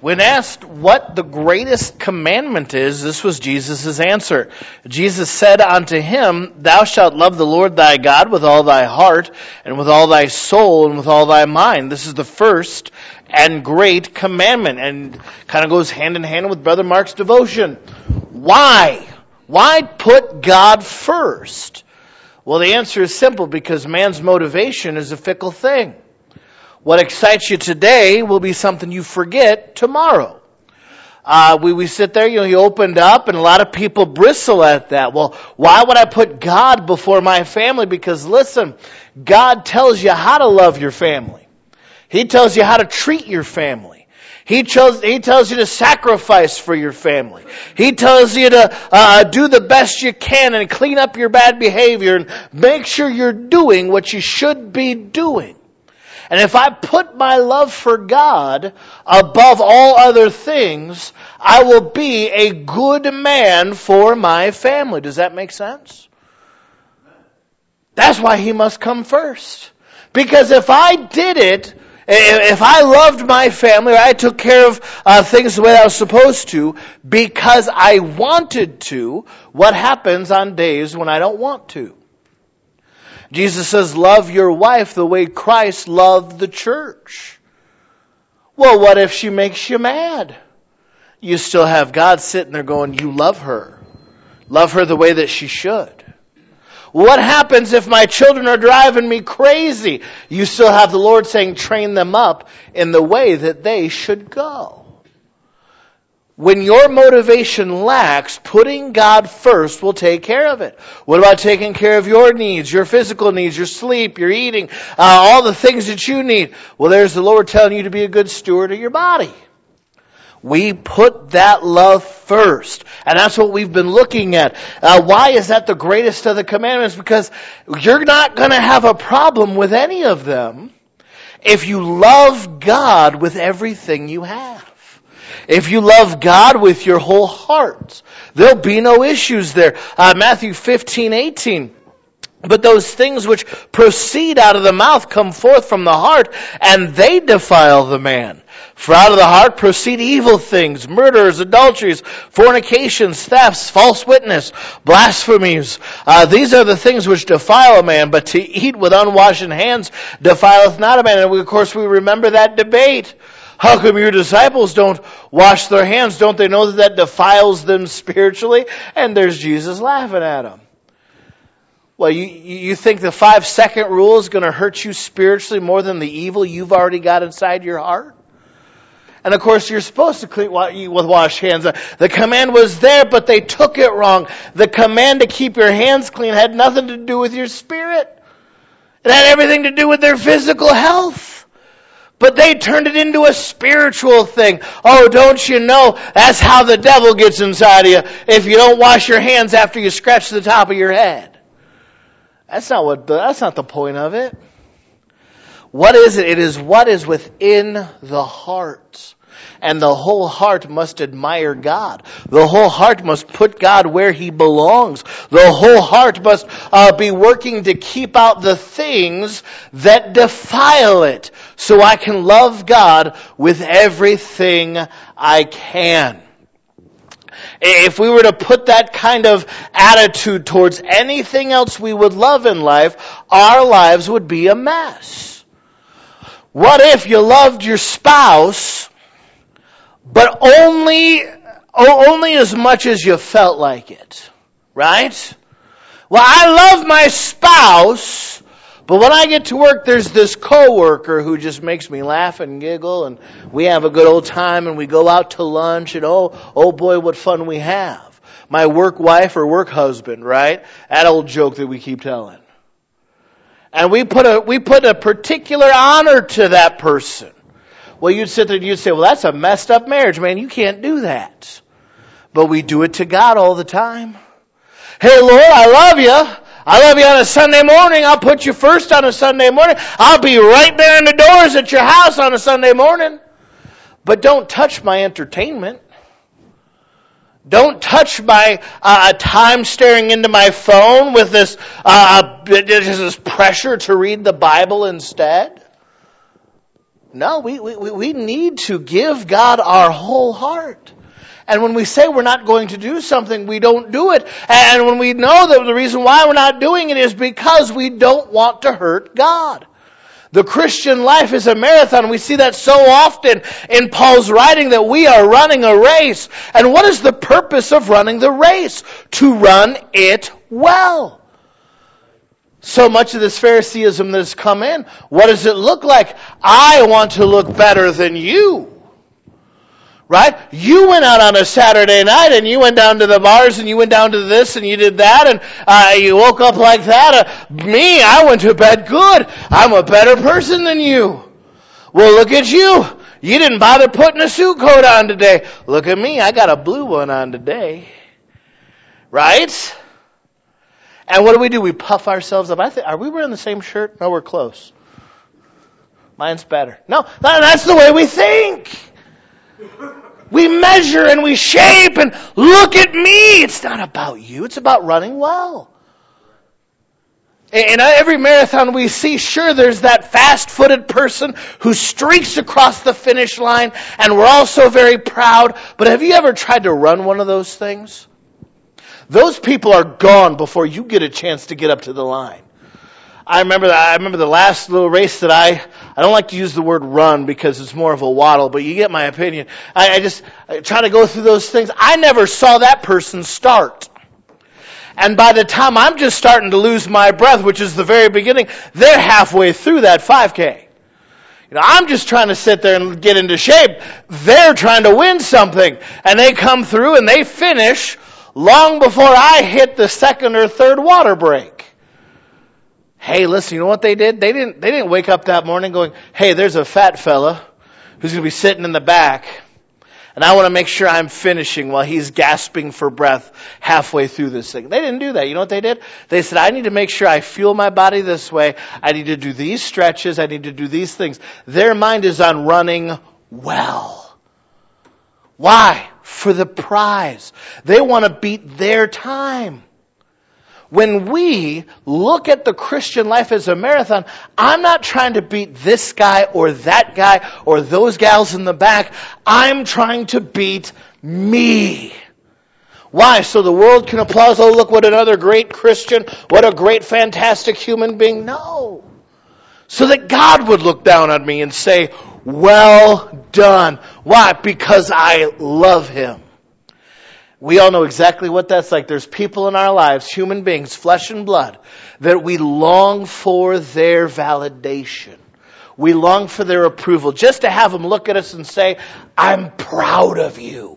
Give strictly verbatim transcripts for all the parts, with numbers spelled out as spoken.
When asked what the greatest commandment is, this was Jesus' answer. Jesus said unto him, Thou shalt love the Lord thy God with all thy heart, and with all thy soul, and with all thy mind. This is the first and great commandment, and kind of goes hand in hand with Brother Mark's devotion. Why? Why put God first? Well, the answer is simple, because man's motivation is a fickle thing. What excites you today will be something you forget tomorrow. Uh, we, we sit there, you know, you opened up, and a lot of people bristle at that. Well, why would I put God before my family? Because listen, God tells you how to love your family. He tells you how to treat your family. He tells, he tells you to sacrifice for your family. He tells you to uh, do the best you can and clean up your bad behavior and make sure you're doing what you should be doing. And if I put my love for God above all other things, I will be a good man for my family. Does that make sense? That's why He must come first. Because if I did it, if I loved my family, or I took care of uh, things the way I was supposed to, because I wanted to, what happens on days when I don't want to? Jesus says, love your wife the way Christ loved the church. Well, what if she makes you mad? You still have God sitting there going, you love her. Love her the way that she should. What happens if my children are driving me crazy? You still have the Lord saying, train them up in the way that they should go. When your motivation lacks, putting God first will take care of it. What about taking care of your needs, your physical needs, your sleep, your eating, uh, all the things that you need? Well, there's the Lord telling you to be a good steward of your body. We put that love first. And that's what we've been looking at. Uh, why is that the greatest of the commandments? Because you're not going to have a problem with any of them if you love God with everything you have. If you love God with your whole heart, there'll be no issues there. Uh, Matthew fifteen eighteen. But those things which proceed out of the mouth come forth from the heart, and they defile the man. For out of the heart proceed evil things, murders, adulteries, fornications, thefts, false witness, blasphemies. Uh, these are the things which defile a man, but to eat with unwashed hands defileth not a man. And we, of course, we remember that debate. How come your disciples don't wash their hands? Don't they know that that defiles them spiritually? And there's Jesus laughing at them. Well, you, you think the five second rule is going to hurt you spiritually more than the evil you've already got inside your heart? And of course, you're supposed to clean with washed hands. The command was there, but they took it wrong. The command to keep your hands clean had nothing to do with your spirit. It had everything to do with their physical health. But they turned it into a spiritual thing. Oh, don't you know that's how the devil gets inside of you if you don't wash your hands after you scratch the top of your head. That's not what. The, that's not the point of it. What is it? It is what is within the heart. And the whole heart must admire God. The whole heart must put God where He belongs. The whole heart must uh, be working to keep out the things that defile it, so I can love God with everything I can. If we were to put that kind of attitude towards anything else we would love in life, our lives would be a mess. What if you loved your spouse, but only, only as much as you felt like it, right? Well, I love my spouse, but when I get to work, there's this coworker who just makes me laugh and giggle, and we have a good old time, and we go out to lunch, and oh, oh boy, what fun we have. My work wife or work husband, right? That old joke that we keep telling. And we put a, we put a particular honor to that person. Well, you'd sit there and you'd say, well, that's a messed up marriage, man. You can't do that. But we do it to God all the time. Hey, Lord, I love you. I love you on a Sunday morning. I'll put you first on a Sunday morning. I'll be right there in the doors at your house on a Sunday morning. But don't touch my entertainment. Don't touch my uh, time staring into my phone with this, uh, this pressure to read the Bible instead. No, we, we, we need to give God our whole heart. And when we say we're not going to do something, we don't do it. And when we know that the reason why we're not doing it is because we don't want to hurt God. The Christian life is a marathon. We see that so often in Paul's writing that we are running a race. And what is the purpose of running the race? To run it well. So much of this Phariseeism that has come in, what does it look like? I want to look better than you. Right? You went out on a Saturday night and you went down to the bars and you went down to this and you did that and uh, you woke up like that. Uh, me, I went to bed good. I'm a better person than you. Well, look at you. You didn't bother putting a suit coat on today. Look at me. I got a blue one on today. Right? And what do we do? We puff ourselves up. I think, are we wearing the same shirt? No, we're close. Mine's better. No, that's the way we think. We measure and we shape and look at me. It's not about you. It's about running well. In every marathon we see, sure, there's that fast-footed person who streaks across the finish line, and we're all so very proud. But have you ever tried to run one of those things? Those people are gone before you get a chance to get up to the line. I remember that, I remember the last little race that I, I don't like to use the word run because it's more of a waddle, but you get my opinion. I, I just I try to go through those things. I never saw that person start. And by the time I'm just starting to lose my breath, which is the very beginning, they're halfway through that five K. You know, I'm just trying to sit there and get into shape. They're trying to win something. And they come through and they finish long before I hit the second or third water break. Hey, listen, you know what they did? They didn't they didn't wake up that morning going, hey, there's a fat fella who's going to be sitting in the back, and I want to make sure I'm finishing while he's gasping for breath halfway through this thing. They didn't do that. You know what they did? They said, I need to make sure I fuel my body this way. I need to do these stretches. I need to do these things. Their mind is on running well. Why? For the prize. They want to beat their time. When we look at the Christian life as a marathon, I'm not trying to beat this guy or that guy or those gals in the back. I'm trying to beat me. Why? So the world can applaud, oh, look what another great Christian, what a great, fantastic human being. No. So that God would look down on me and say, well done. Why? Because I love Him. We all know exactly what that's like. There's people in our lives, human beings, flesh and blood, that we long for their validation. We long for their approval. Just to have them look at us and say, I'm proud of you.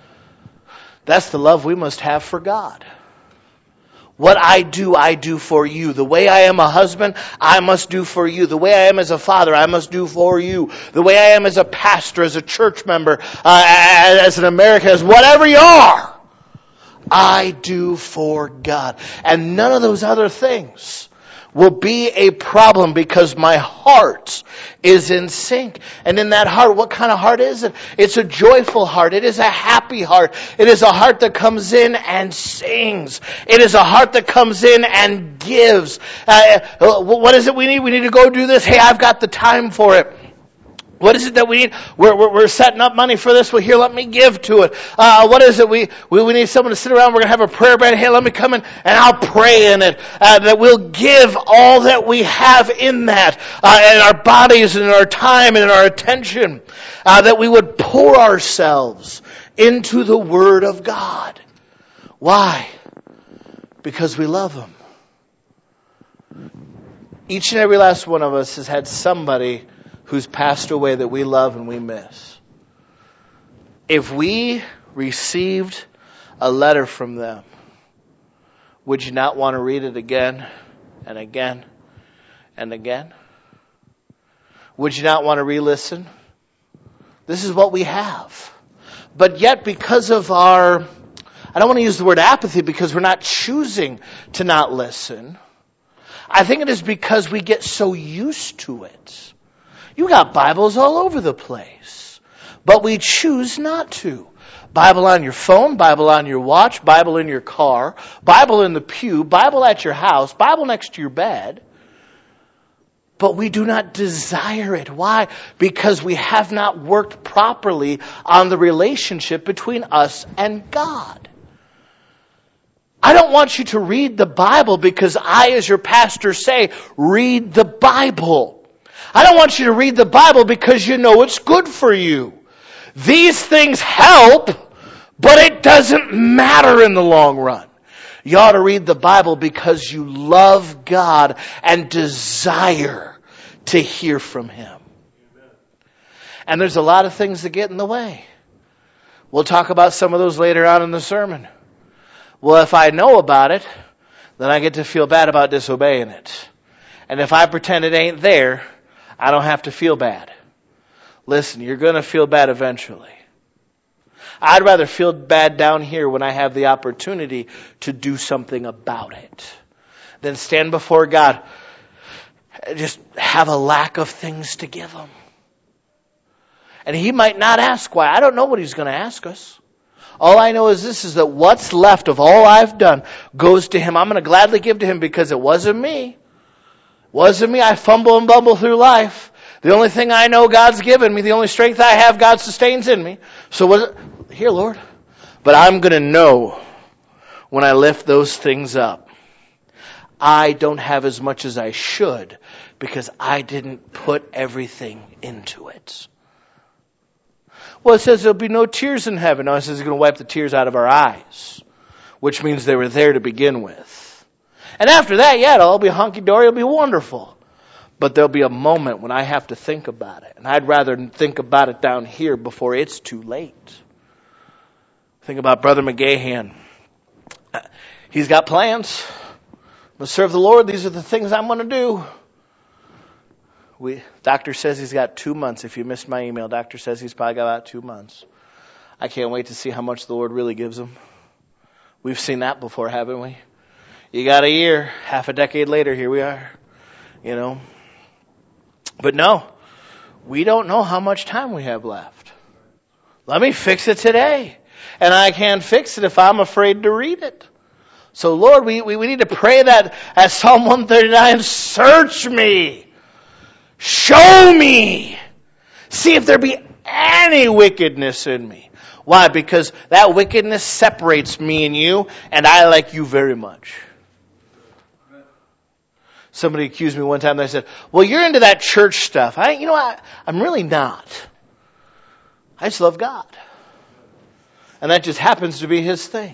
That's the love we must have for God. What I do, I do for you. The way I am a husband, I must do for you. The way I am as a father, I must do for you. The way I am as a pastor, as a church member, uh, as an American, as whatever you are, I do for God. And none of those other things will be a problem because my heart is in sync. And in that heart, what kind of heart is it? It's a joyful heart. It is a happy heart. It is a heart that comes in and sings. It is a heart that comes in and gives. Uh, what is it we need? We need to go do this. Hey, I've got the time for it. What is it that we need? We're, we're, we're setting up money for this. Well, here, let me give to it. Uh, what is it? We, we we need someone to sit around. We're going to have a prayer band. Hey, let me come in and I'll pray in it. Uh, that we'll give all that we have in that. Uh, and our bodies and our time and our attention. Uh, that we would pour ourselves into the Word of God. Why? Because we love Him. Each and every last one of us has had somebody who's passed away that we love and we miss. If we received a letter from them, would you not want to read it again and again and again? Would you not want to re-listen? This is what we have. But yet, because of our, I don't want to use the word apathy because we're not choosing to not listen. I think it is because we get so used to it. You got Bibles all over the place, but we choose not to. Bible on your phone, Bible on your watch, Bible in your car, Bible in the pew, Bible at your house, Bible next to your bed. but we do not desire it. Why? Because we have not worked properly on the relationship between us and God. I don't want you to read the Bible because I, as your pastor, say, read the Bible. I don't want you to read the Bible because you know it's good for you. These things help, but it doesn't matter in the long run. You ought to read the Bible because you love God and desire to hear from Him. And there's a lot of things that get in the way. We'll talk about some of those later on in the sermon. Well, if I know about it, then I get to feel bad about disobeying it. And if I pretend it ain't there, I don't have to feel bad. Listen, you're going to feel bad eventually. I'd rather feel bad down here when I have the opportunity to do something about it than stand before God, just have a lack of things to give Him. And He might not ask why. I don't know what He's going to ask us. All I know is this, is that what's left of all I've done goes to Him. I'm going to gladly give to Him because it wasn't me. It wasn't me. I fumble and bumble through life. The only thing I know God's given me, the only strength I have, God sustains in me. So what? Here, Lord. But I'm going to know when I lift those things up, I don't have as much as I should because I didn't put everything into it. Well, it says there'll be no tears in heaven. No, it says He's going to wipe the tears out of our eyes, which means they were there to begin with. And after that, yeah, it'll all be hunky-dory. It'll be wonderful. But there'll be a moment when I have to think about it. And I'd rather think about it down here before it's too late. Think about Brother McGahan. He's got plans. I'm going to serve the Lord. These are the things I'm going to do. We, doctor says he's got two months. If you missed my email, doctor says he's probably got about two months. I can't wait to see how much the Lord really gives him. We've seen that before, haven't we? You got a year, half a decade later, here we are. You know. But no, we don't know how much time we have left. Let me fix it today. And I can't fix it if I'm afraid to read it. So Lord, we, we, we need to pray that as Psalm one thirty-nine, search me. Show me. See if there be any wickedness in me. Why? Because that wickedness separates me and you, and I like you very much. Somebody accused me one time. They said, well, you're into that church stuff. I, you know, I, I'm really not. I just love God. And that just happens to be His thing.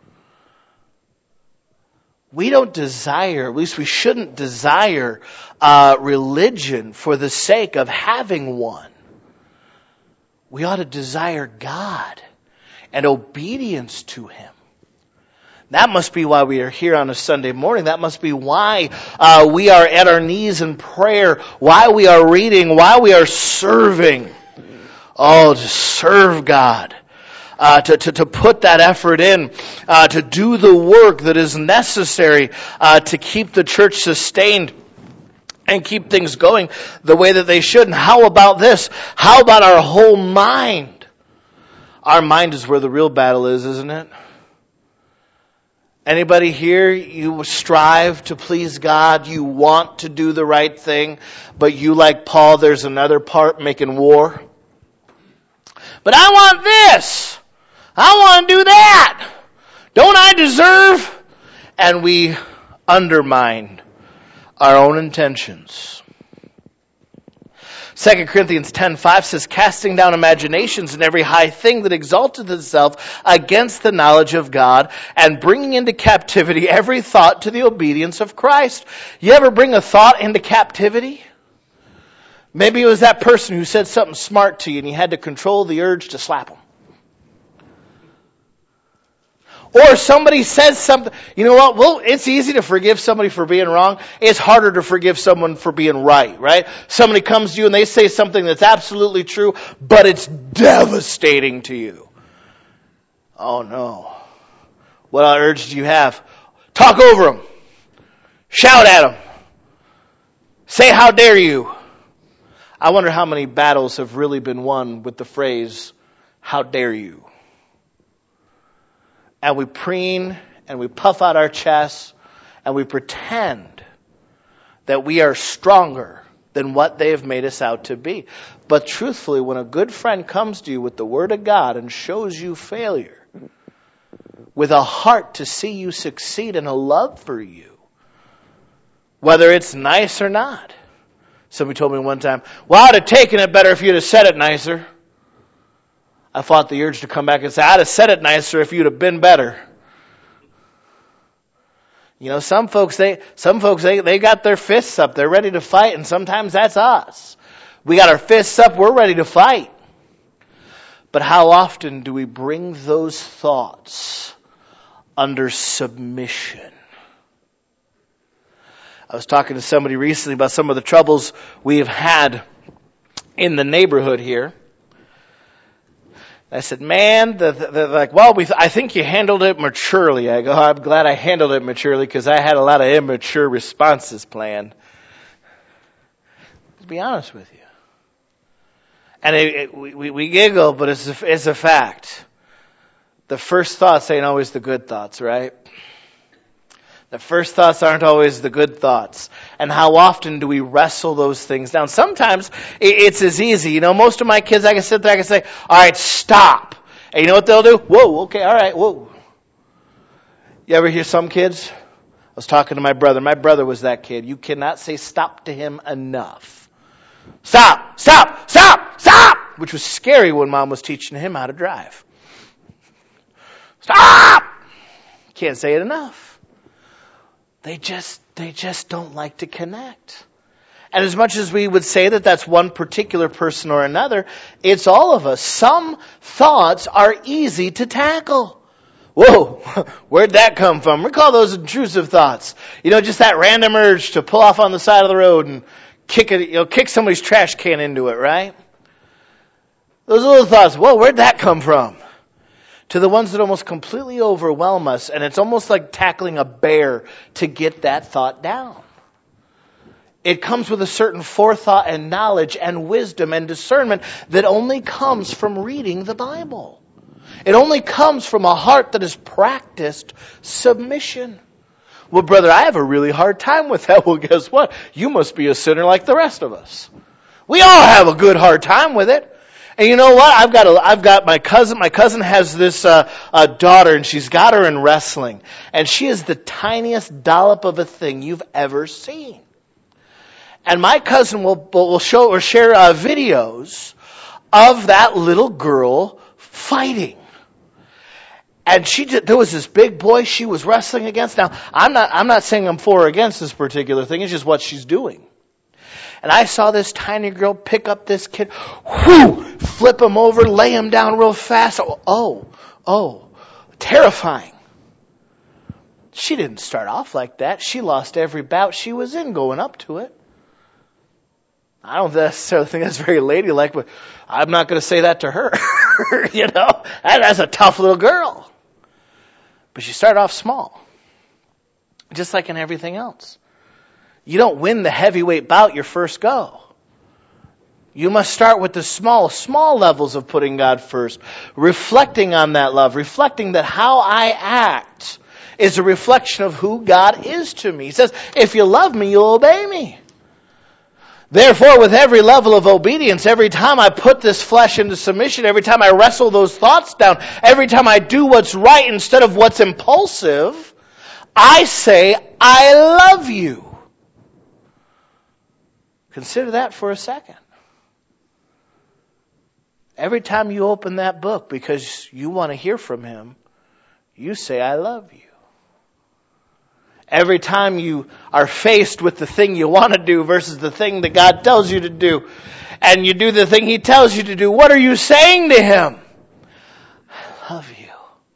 We don't desire, at least we shouldn't desire uh, religion for the sake of having one. We ought to desire God and obedience to Him. That must be why we are here on a Sunday morning. That must be why uh, we are at our knees in prayer, why we are reading, why we are serving. Oh, to serve God. Uh, to, to, to put that effort in, uh, to do the work that is necessary uh, to keep the church sustained and keep things going the way that they should. And how about this? How about our whole mind? Our mind is where the real battle is, isn't it? Anybody here, you strive to please God, you want to do the right thing, but you, like Paul, there's another part making war. But I want this! I want to do that. Don't I deserve? And we undermine our own intentions. Second Corinthians ten five says, casting down imaginations and every high thing that exalteth itself against the knowledge of God, and bringing into captivity every thought to the obedience of Christ. You ever bring a thought into captivity? Maybe it was that person who said something smart to you and you had to control the urge to slap them. Or somebody says something, you know what, well, it's easy to forgive somebody for being wrong. It's harder to forgive someone for being right, right? Somebody comes to you and they say something that's absolutely true, but it's devastating to you. Oh no. What urge do you have? Talk over them. Shout at them. Say, how dare you? I wonder how many battles have really been won with the phrase, how dare you? And we preen and we puff out our chests and we pretend that we are stronger than what they have made us out to be. But truthfully, when a good friend comes to you with the Word of God and shows you failure, with a heart to see you succeed and a love for you, whether it's nice or not. Somebody told me one time, well, I'd have taken it better if you'd have said it nicer. I fought the urge to come back and say, I'd have said it nicer if you'd have been better. You know, some folks, they, some folks, they, they got their fists up. They're ready to fight, and sometimes that's us. We got our fists up, we're ready to fight. But how often do we bring those thoughts under submission? I was talking to somebody recently about some of the troubles we have had in the neighborhood here. I said, man, the, the, the, like, well, we th- I think you handled it maturely. I go, oh, I'm glad I handled it maturely because I had a lot of immature responses planned. To be honest with you. And it, it, we, we giggle, but it's a, it's a fact. The first thoughts ain't always the good thoughts, right? The first thoughts aren't always the good thoughts. And how often do we wrestle those things down? Sometimes it's as easy. You know, most of my kids, I can sit there, I can say, all right, stop. And you know what they'll do? Whoa, okay, all right, whoa. You ever hear some kids? I was talking to my brother. My brother was that kid. You cannot say stop to him enough. Stop, stop, stop, stop! Which was scary when Mom was teaching him how to drive. Stop! Can't say it enough. They just, they just don't like to connect. And as much as we would say that that's one particular person or another, it's all of us. Some thoughts are easy to tackle. Whoa, where'd that come from? We call those intrusive thoughts. You know, just that random urge to pull off on the side of the road and kick it, you know, kick somebody's trash can into it, right? Those little thoughts, whoa, where'd that come from? To the ones that almost completely overwhelm us, and it's almost like tackling a bear to get that thought down. It comes with a certain forethought and knowledge and wisdom and discernment that only comes from reading the Bible. It only comes from a heart that has practiced submission. Well, brother, I have a really hard time with that. Well, guess what? You must be a sinner like the rest of us. We all have a good hard time with it. And you know what? I've got a, I've got my cousin. My cousin has this uh, uh, daughter, and she's got her in wrestling. And she is the tiniest dollop of a thing you've ever seen. And my cousin will will show or share uh, videos of that little girl fighting. And she did, there was this big boy she was wrestling against. Now, I'm not I'm not saying I'm for or against this particular thing. It's just what she's doing. And I saw this tiny girl pick up this kid, whoo, flip him over, lay him down real fast. Oh, oh, oh, terrifying. She didn't start off like that. She lost every bout she was in going up to it. I don't necessarily think that's very ladylike, but I'm not going to say that to her. You know, that's a tough little girl. But she started off small, just like in everything else. You don't win the heavyweight bout your first go. You must start with the small, small levels of putting God first, reflecting on that love, reflecting that how I act is a reflection of who God is to me. He says, if you love me, you'll obey me. Therefore, with every level of obedience, every time I put this flesh into submission, every time I wrestle those thoughts down, every time I do what's right instead of what's impulsive, I say, I love you. Consider that for a second. Every time you open that book because you want to hear from Him, you say, I love you. Every time you are faced with the thing you want to do versus the thing that God tells you to do, and you do the thing He tells you to do, what are you saying to Him? I love you.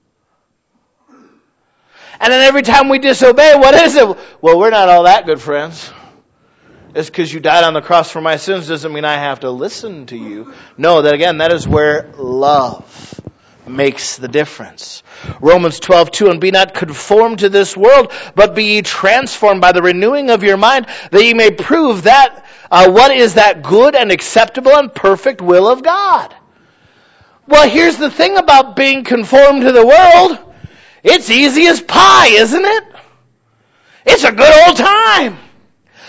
And then every time we disobey, what is it? Well, we're not all that good friends. It's because you died on the cross for my sins doesn't mean I have to listen to you. No, that again, that is where love makes the difference. Romans twelve two, and be not conformed to this world, but be ye transformed by the renewing of your mind, that ye may prove that uh, what is that good and acceptable and perfect will of God. Well, here's the thing about being conformed to the world. It's easy as pie, isn't it? It's a good old time.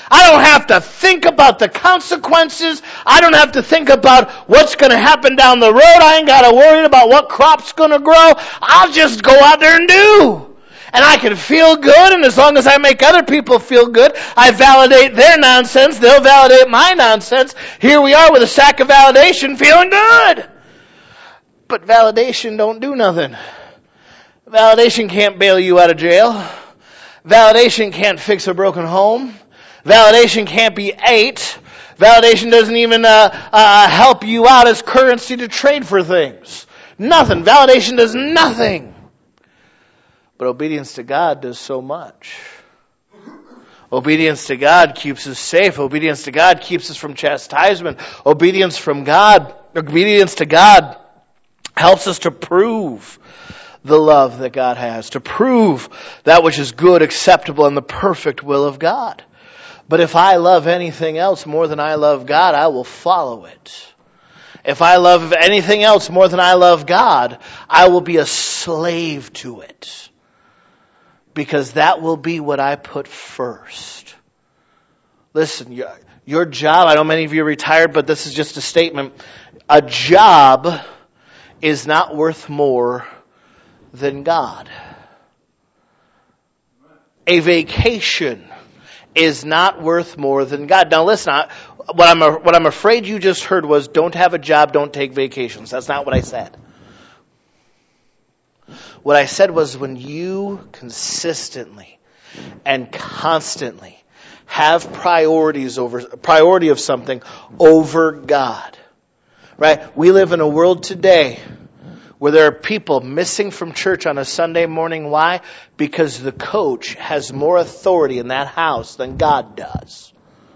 I don't have to think about the consequences. I don't have to think about what's going to happen down the road. I ain't got to worry about what crop's going to grow. I'll just go out there and do. And I can feel good, and as long as I make other people feel good, I validate their nonsense, they'll validate my nonsense. Here we are with a sack of validation, feeling good. But validation don't do nothing. Validation can't bail you out of jail. Validation can't fix a broken home. Validation can't be ate. Validation doesn't even uh, uh, help you out as currency to trade for things. Nothing. Validation does nothing. But obedience to God does so much. Obedience to God keeps us safe. Obedience to God keeps us from chastisement. Obedience from God, obedience to God helps us to prove the love that God has, to prove that which is good, acceptable, and the perfect will of God. But if I love anything else more than I love God, I will follow it. If I love anything else more than I love God, I will be a slave to it. Because that will be what I put first. Listen, your, your job, I know many of you are retired, but this is just a statement. A job is not worth more than God. A vacation is not worth more than God. Now listen, I, what I'm what I'm afraid you just heard was don't have a job, don't take vacations. That's not what I said. What I said was when you consistently and constantly have priorities over priority of something over God. Right? We live in a world today where there are people missing from church on a Sunday morning. Why? Because the coach has more authority in that house than God does.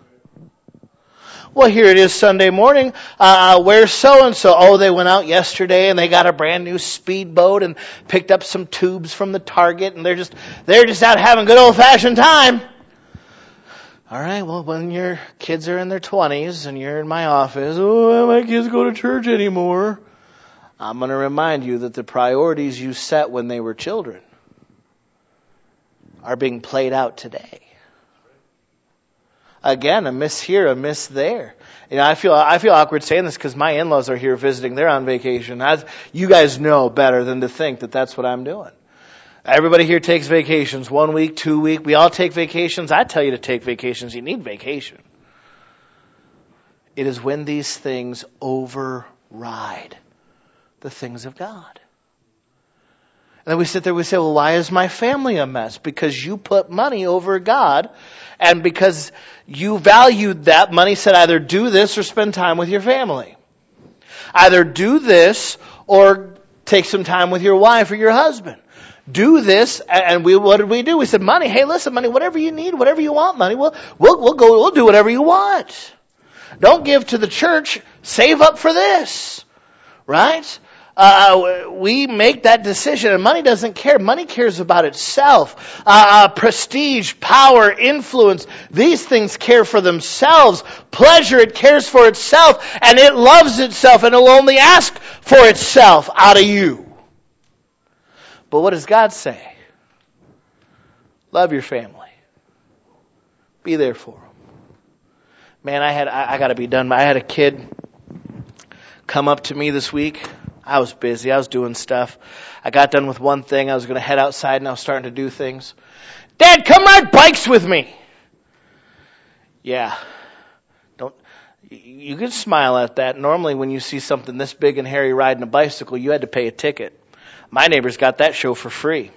Well, here it is Sunday morning. Uh, where's so-and-so? Oh, they went out yesterday and they got a brand new speedboat and picked up some tubes from the Target and they're just, they're just out having good old-fashioned time. All right, well, when your kids are in their twenties and you're in my office, oh, my kids go to church anymore. I'm going to remind you that the priorities you set when they were children are being played out today. Again, a miss here, a miss there. You know, I feel I feel awkward saying this because my in-laws are here visiting. They're on vacation. I, you guys know better than to think that that's what I'm doing. Everybody here takes vacations, one week, two week. We all take vacations. I tell you to take vacations. You need vacation. It is when these things override the things of God. And then we sit there, we say, well, why is my family a mess? Because you put money over God, and because you valued that, money said either do this or spend time with your family. Either do this or take some time with your wife or your husband. Do this, and we what did we do? We said, money, hey, listen, money, whatever you need, whatever you want, money, we'll we'll we'll go, we'll do whatever you want. Don't give to the church, save up for this. Right? Uh, we make that decision, and money doesn't care. Money cares about itself. Uh, prestige, power, influence, these things care for themselves. Pleasure, it cares for itself, and it loves itself, and it will only ask for itself out of you. But what does God say? Love your family. Be there for them. Man, I had I, I got to be done. I had a kid come up to me this week. I was busy. I was doing stuff. I got done with one thing. I was going to head outside and I was starting to do things. Dad, come ride bikes with me. Yeah. Don't, you can smile at that. Normally when you see something this big and hairy riding a bicycle, you had to pay a ticket. My neighbors got that show for free.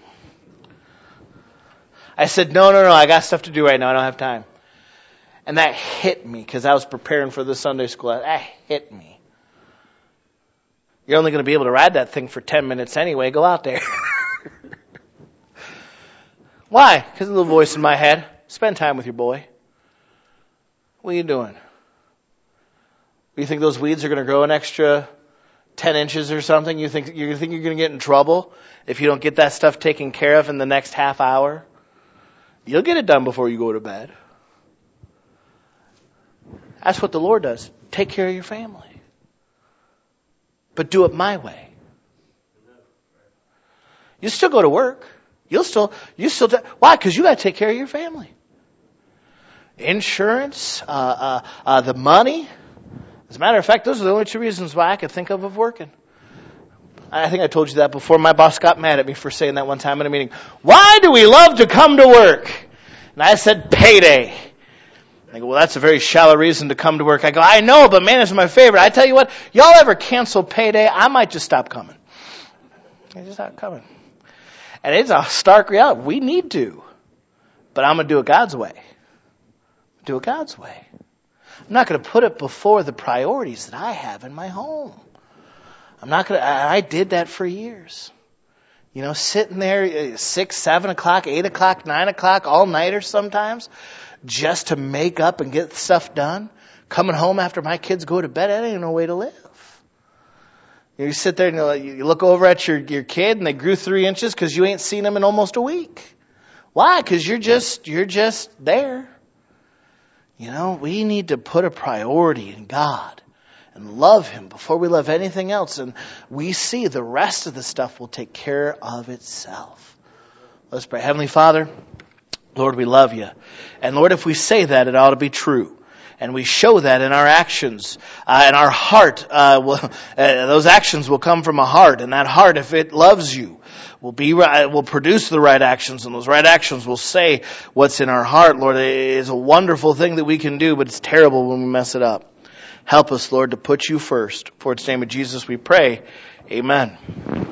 I said, no, no, no, I got stuff to do right now. I don't have time. And that hit me because I was preparing for the Sunday school. That hit me. You're only going to be able to ride that thing for ten minutes anyway. Go out there. Why? Because a little voice in my head. Spend time with your boy. What are you doing? You think those weeds are going to grow an extra ten inches or something? You think, you think you're going to get in trouble if you don't get that stuff taken care of in the next half hour? You'll get it done before you go to bed. That's what the Lord does. Take care of your family. But do it my way. You still go to work. You'll still, you still, why? Because you got to take care of your family. insurance, uh, uh, uh, the money. As a matter of fact, those are the only two reasons why I could think of of working. I think I told you that before. My boss got mad at me for saying that one time in a meeting. Why do we love to come to work? And I said, payday. I go, well, that's a very shallow reason to come to work. I go, I know, but man, it's my favorite. I tell you what, y'all ever cancel payday, I might just stop coming. I just stop coming. And it's a stark reality. We need to. But I'm going to do it God's way. Do it God's way. I'm not going to put it before the priorities that I have in my home. I'm not going to, I did that for years. You know, sitting there six, seven o'clock, eight o'clock, nine o'clock, all nighters sometimes, just to make up and get stuff done. Coming home after my kids go to bed, that ain't no way to live. You sit there and you look over at your, your kid and they grew three inches because you ain't seen them in almost a week. Why? Because you're just, you're just there. You know, we need to put a priority in God and love Him before we love anything else. And we see the rest of the stuff will take care of itself. Let's pray. Heavenly Father, Lord, we love you. And Lord, if we say that, it ought to be true. And we show that in our actions. Uh, and our heart, uh, will, uh, those actions will come from a heart. And that heart, if it loves you, will be right, will produce the right actions. And those right actions will say what's in our heart. Lord, it is a wonderful thing that we can do, but it's terrible when we mess it up. Help us, Lord, to put you first. For its name of Jesus we pray. Amen.